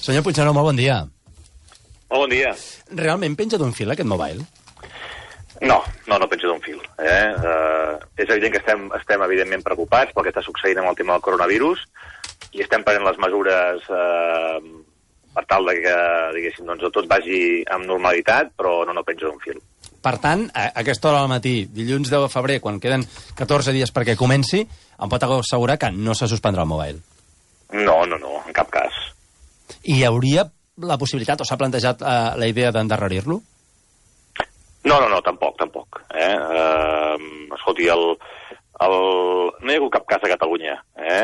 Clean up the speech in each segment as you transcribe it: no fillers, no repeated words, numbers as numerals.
Senyor Puigneró, molt bon dia. Molt bon dia. Realment penja d'un fil aquest mobile? No penja d'un fil. És evident que estem evidentment preocupats pel que està succeint amb el tema del coronavirus i estem prenent les mesures per tal de que, diguéssim, doncs, tot vagi amb normalitat, però no penja d'un fil. Per tant, a aquesta hora al matí, dilluns 10 de febrer, quan queden 14 dies perquè comenci, em pot assegurar que no se suspendrà el mobile? No, en cap cas. I hi hauria la possibilitat, o s'ha plantejat la idea d'endarrerir-lo? No, tampoc. Escolti, no hi ha hagut cap cas a Catalunya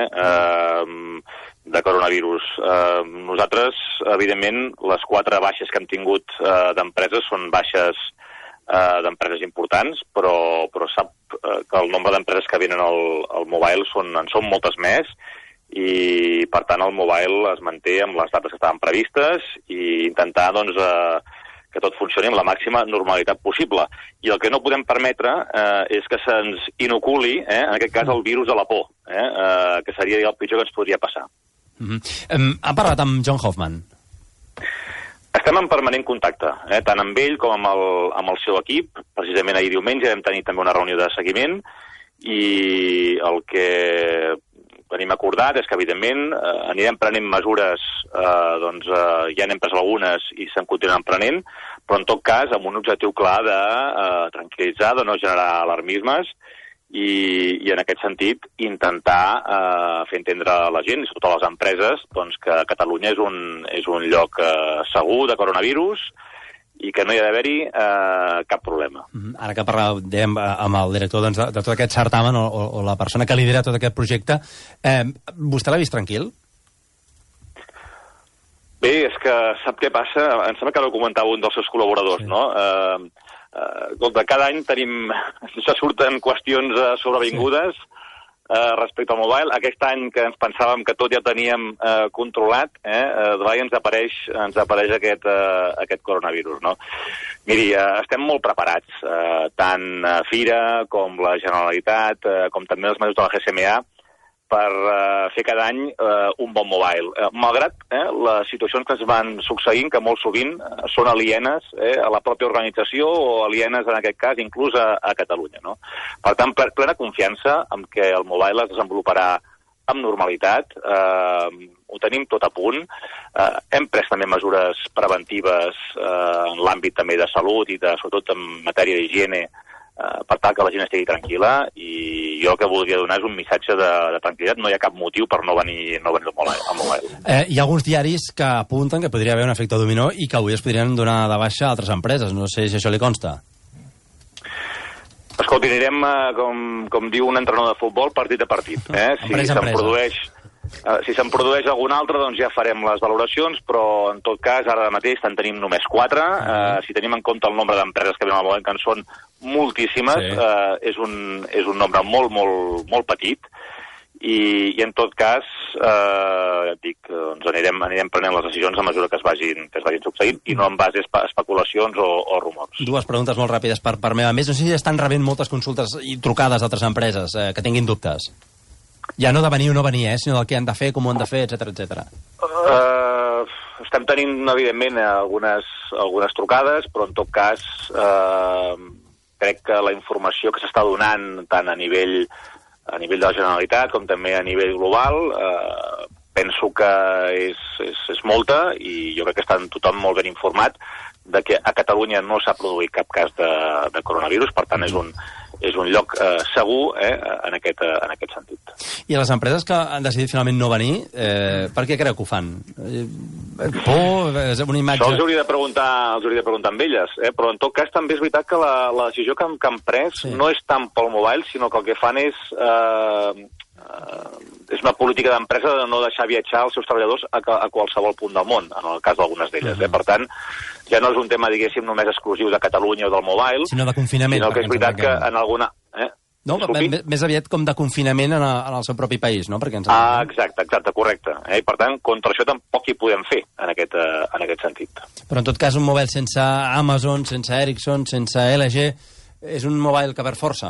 de coronavirus. Nosaltres, evidentment, les 4 baixes que hem tingut d'empreses són baixes d'empreses importants, però sap que el nombre d'empreses que venen al mobile en són moltes més, i per tant el mobile es manté amb les dates que estaven previstes i intentar doncs, que tot funcioni amb la màxima normalitat possible. I el que no podem permetre és que se'ns inoculi, en aquest cas, el virus de la por, que seria el pitjor que ens podria passar. Ha parlat amb John Hoffman? Estem en permanent contacte, tant amb ell com amb el seu equip. Precisament ahir diumenge vam tenir també una reunió de seguiment i el que tenim acordat és que, evidentment, anirem prenent mesures, ja n'hem pres algunes i se'n continuen prenent, però en tot cas amb un objectiu clar de tranquil·litzar, de no generar alarmismes i en aquest sentit intentar fer entendre a la gent i sobretot a les empreses doncs, que Catalunya és un lloc segur de coronavirus i que no hi ha d'haver-hi cap problema. Ara que parlàvem amb el director de tot aquest certamen o la persona que lidera tot aquest projecte, vostè l'ha vist tranquil? Bé, és que sap què passa? Em sembla que ho comentava un dels seus col·laboradors, sí. No? Cada any se surten qüestions sobrevingudes respecte al mobile. Aquest any que ens pensàvem que tot ja teníem controlat, ens apareix aquest coronavirus, no? Miri, estem molt preparats, tant Fira com la Generalitat, com també els mesos de la GSMA, per fer cada any un bon mobile. Malgrat les situacions que es van succeint, que molt sovint són alienes a la pròpia organització o alienes, en aquest cas, inclús a Catalunya, no? Per tant, plena confiança en que el mobile es desenvoluparà amb normalitat, ho tenim tot a punt. Hem pres també mesures preventives en l'àmbit també de salut i sobretot en matèria d'higiene, per tal que la gent estigui tranquil·la, i jo el que voldria donar és un missatge de tranquil·litat. No hi ha cap motiu per no venir al mobile. Hi ha alguns diaris que apunten que podria haver un efecte dominó i que avui es podrien donar de baixa a altres empreses. No sé si això li consta. Escolti, anirem, com diu un entrenador de futbol, partit a partit. Si se'n produeix algun altre, doncs ja farem les valoracions, però en tot cas, ara mateix en tenim només 4. Si tenim en compte el nombre d'empreses que venen al moment, que en són moltíssimes, és un nombre molt petit, i en tot cas, anirem prenent les decisions a mesura que es vagin succeint, i no en base a especulacions o rumors. 2 preguntes molt ràpides per meva. A més, no sé si estan rebent moltes consultes i trucades d'altres empreses que tinguin dubtes. Ja no de venir o no venir, sinó del que han de fer, com ho han de fer, etcètera. Estem tenint, evidentment, algunes trucades, però en tot cas crec que la informació que s'està donant tant a nivell de la Generalitat com també a nivell global penso que és molta, i jo crec que està tothom molt ben informat de que a Catalunya no s'ha produït cap cas de coronavirus, per tant és un lloc segur en aquest sentit. I les empreses que han decidit finalment no venir, per què creu que ho fan? Por? És una imatge... Això els hauria de preguntar amb elles, però en tot cas també és veritat que la decisió que han pres no és tant pel mobile, sinó que el que fan és una política d'empresa de no deixar viatjar els seus treballadors a qualsevol punt del món, en el cas d'algunes d'elles. Per tant, ja no és un tema, diguéssim, només exclusiu de Catalunya o del mobile, sinó de confinament. Sinó que és veritat que en alguna... No, més aviat com de confinament en el seu propi país, no? Exacte, correcte. I per tant, contra això tampoc hi podem fer en aquest sentit. Però en tot cas, un mobile sense Amazon, sense Ericsson, sense LG, és un mobile que perd força?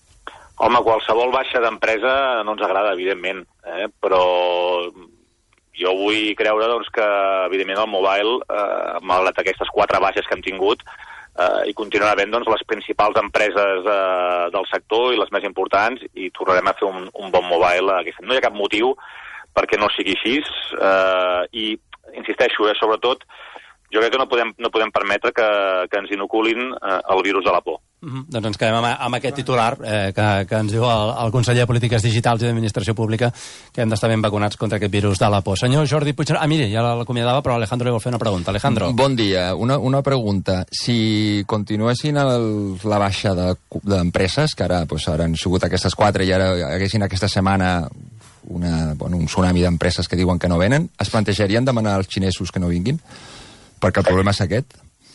Home, qualsevol baixa d'empresa no ens agrada, evidentment, però jo vull creure doncs, que, evidentment, el mobile, malgrat aquestes 4 baixes que hem tingut, i continuarà havent doncs, les principals empreses del sector i les més importants, i tornarem a fer un bon mobile. No hi ha cap motiu perquè no sigui així, i insisteixo, sobretot, jo crec que no podem permetre que ens inoculin el virus de la por. Doncs ens quedem amb aquest titular que ens diu el conseller de Polítiques Digitals i d'Administració Pública, que hem d'estar ben vacunats contra aquest virus de la por. Senyor Jordi Puigneró... miri, ja l'acomiadava, però Alejandro li vol fer una pregunta. Alejandro. Bon dia. Una pregunta. Si continuessin la baixa d'empreses, que ara han sigut aquestes 4 i ara haguessin aquesta setmana un tsunami d'empreses que diuen que no venen, es plantejarien demanar als xinesos que no vinguin? Perquè el problema és aquest.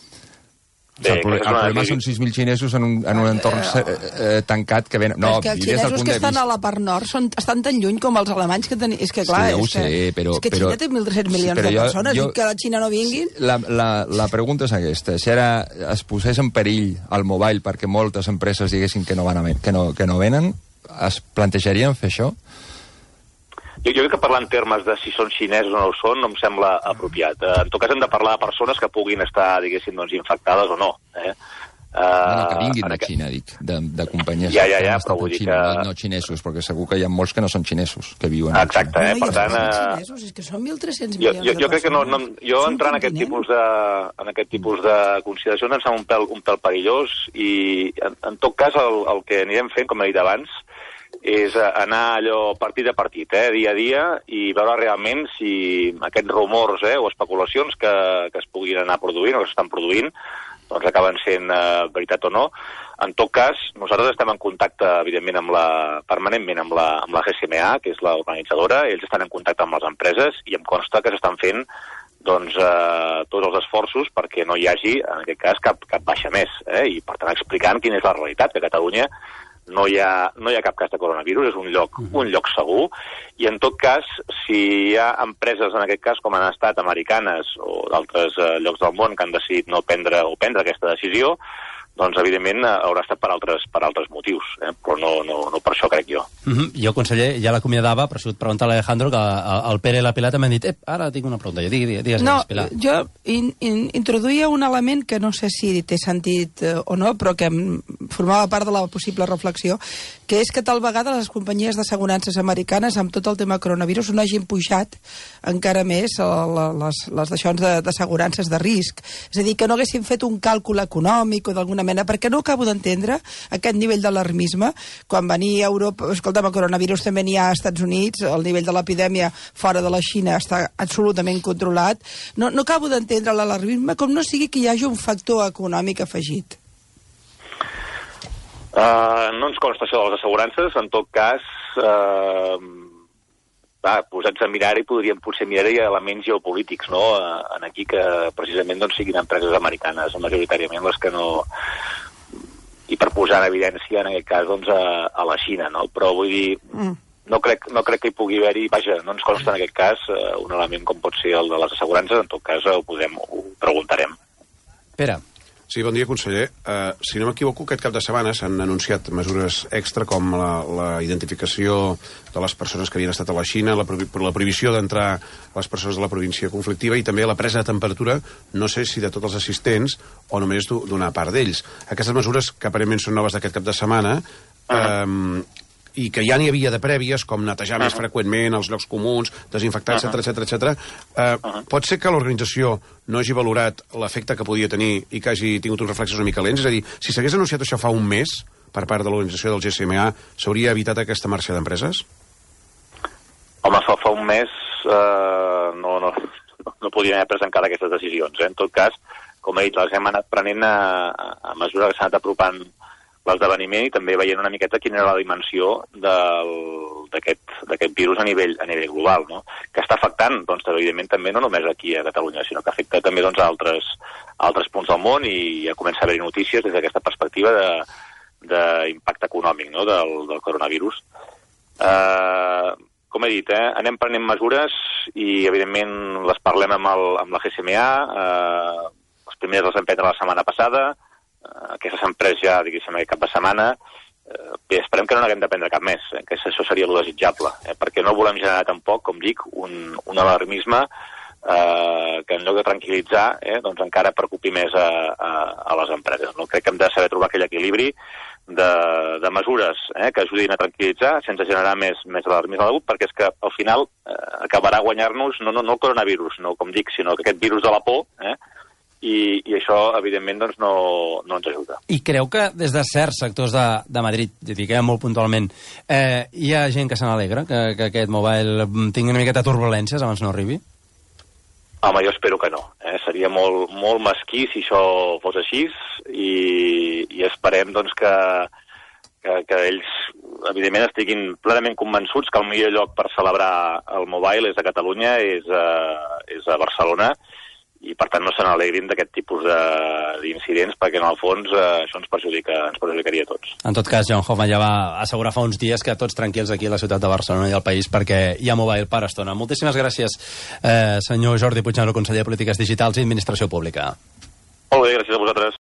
El problema són 6.000 xinesos en un entorn tancat que venen... No, és que els xinesos que estan a la part nord estan tan lluny com els alemanys que tenim... És que clar, és que Xina té 1.300 milions de persones i que la Xina no vinguin... La pregunta és aquesta. Si ara es posés en perill el mobile perquè moltes empreses diguessin que no venen, es plantejarien fer això? Jo crec que parlar en termes de si són xinesos o no ho són no em sembla apropiat. En tot cas hem de parlar de persones que puguin estar, diguéssim, infectades o no. Que vinguin de Xina, dic, de companyies que han estat en Xina, no xinesos, perquè segur que hi ha molts que no són xinesos, que viuen a Xina. Exacte, per tant... xinesos, és que són 1.300 milions de persones. Jo crec que jo entrant en aquest tipus de consideracions em sembla un pèl perillós i, en tot cas, el que anirem fent, com he dit abans, és anar allò partit a partit, dia a dia, i veure realment si aquests rumors o especulacions que es puguin anar produint o que s'estan produint doncs acaben sent veritat o no. En tot cas, nosaltres estem en contacte, evidentment, permanentment amb la GSMA, que és l'organitzadora. Ells estan en contacte amb les empreses i em consta que s'estan fent tots els esforços perquè no hi hagi, en aquest cas, cap baixa més. I, per tant, explicant quina és la realitat, que a Catalunya no hi ha cap cas de coronavirus, és un lloc segur, i en tot cas, si hi ha empreses, en aquest cas, com han estat americanes o d'altres llocs del món que han decidit no prendre aquesta decisió, doncs, evidentment, haurà estat per altres motius, però no per això, crec jo. Jo, conseller, ja l'acomiadava, però si et pregunta l'Alejandro, que el Pere i la Pilar m'han dit ara tinc una pregunta. Digues, Pilar. Jo introduïa un element que no sé si té sentit o no, però que formava part de la possible reflexió, que és que tal vegada les companyies d'assegurances americanes, amb tot el tema coronavirus, no hagin pujat encara més les d'això d'assegurances de risc. És a dir, que no haguessin fet un càlcul econòmic o d'alguna mena, perquè no acabo d'entendre aquest nivell d'alarmisme. Quan venia a Europa, escolta'm, el coronavirus també n'hi ha als Estats Units, el nivell de l'epidèmia fora de la Xina està absolutament controlat. No acabo d'entendre l'alarmisme, com no sigui que hi hagi un factor econòmic afegit. No ens consta això de les assegurances, en tot cas, posats a mirar-hi, podríem potser mirar-hi elements geopolítics, no?, en aquí que precisament siguin empreses americanes, majoritàriament les que no... I per posar en evidència, en aquest cas, a la Xina, no? Però vull dir, no crec que hi pugui haver-hi, vaja, no ens consta en aquest cas un element com pot ser el de les assegurances, en tot cas ho preguntarem. Pere. Sí, bon dia, conseller. Si no m'equivoco, aquest cap de setmana s'han anunciat mesures extra com la identificació de les persones que havien estat a la Xina, la prohibició d'entrar les persones de la província conflictiva i també la presa de temperatura, no sé si de tots els assistents o només d'una part d'ells. Aquestes mesures, que aparentment són noves d'aquest cap de setmana, i que ja n'hi havia de prèvies, com netejar més freqüentment els llocs comuns, desinfectar, etc. Pot ser que l'organització no hagi valorat l'efecte que podia tenir i que hagi tingut uns reflexos una mica lents? És a dir, si s'hagués anunciat això fa un mes, per part de l'organització del GSMA, s'hauria evitat aquesta marxa d'empreses? Home, fa un mes no podien haver pres encara aquestes decisions. En tot cas, com he dit, les hem anat prenent a mesura que s'ha anat apropant l'esdeveniment i també veient una miqueta quina era la dimensió d'aquest virus a nivell global, no? Que està afectant, evidentment, també no només aquí a Catalunya, sinó que afecta també a altres punts del món i ja comença a haver-hi notícies des d'aquesta perspectiva d'impacte econòmic, no?, del coronavirus. Com he dit, anem prenent mesures i, evidentment, les parlem amb la GSMA, les primeres les vam prendre la setmana passada, aquestes s'han pres ja, diguéssim, aquest cap de setmana, bé, esperem que no n'haguem de prendre cap més, que això seria lo desitjable, perquè no volem generar tampoc, com dic, un alarmisme que en lloc de tranquil·litzar doncs encara preocupi més a les empreses. No? Crec que hem de saber trobar aquell equilibri de mesures que ajudin a tranquil·litzar sense generar més alarmisme degut, perquè és que al final acabarà guanyar-nos no el coronavirus, no com dic, sinó que aquest virus de la por, i això, evidentment, doncs, no ens ajuda. I creu que des de certs sectors de Madrid, diguem molt puntualment, hi ha gent que se n'alegra que aquest mobile tingui una miqueta de turbulències abans no arribi? Home, jo espero que no. Seria molt mesquí si això fos així i esperem doncs, que ells, evidentment, estiguin plenament convençuts que el millor lloc per celebrar el mobile és a Catalunya, és a Barcelona, i per tant no se n'alegrin d'aquest tipus d'incidents, perquè en el fons això ens perjudicaria a tots. En tot cas, John Hoffman ja va assegurar fa uns dies que tots tranquils aquí a la ciutat de Barcelona i al país, perquè hi ha mobile per estona. Moltíssimes gràcies, senyor Jordi Puigneró, conseller de Polítiques Digitals i Administració Pública. Molt bé, gràcies a vosaltres.